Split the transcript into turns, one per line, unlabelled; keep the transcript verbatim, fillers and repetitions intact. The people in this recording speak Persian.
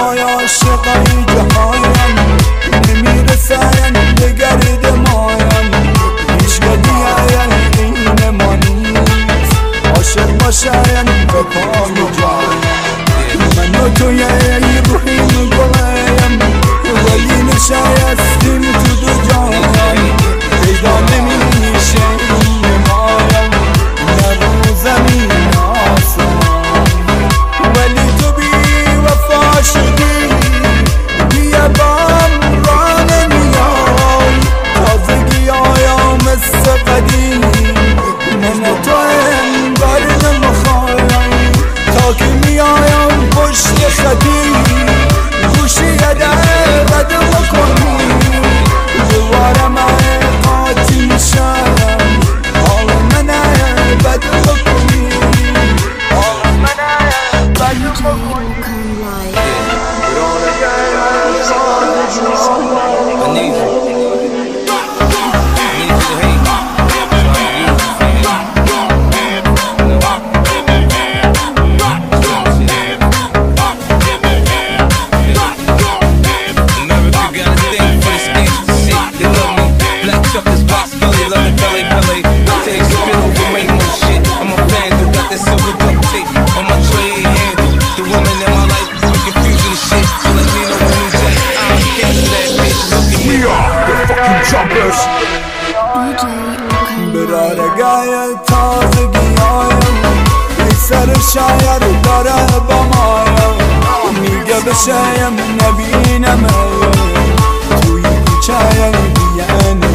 های عاشقای جهایم نمیرسن به گرد مایم، هیچ گدیم این ما نیست، عاشق باشن به پای جایم. من و توی روحیم گلایم ولی نشایستیم تو دو جایم، پیدا نمیشه این مایم نه رو زمین آسمان، ولی تو بی وفا شدی بیا بام را نمیای، تازگی آیا مثل قدیم من تو انگار نمخوایم، تا که میایم پشت خطی گوشی یده رد بکنی دوباره من قاطی میشم، حال منه بد بکنی، حال منه بد بکنی.
I need you. I need you to hate me.
برارگای تازگی آیم ای سر شاید داره با مایم، میگه بشیم نبینم توی کوچه بیان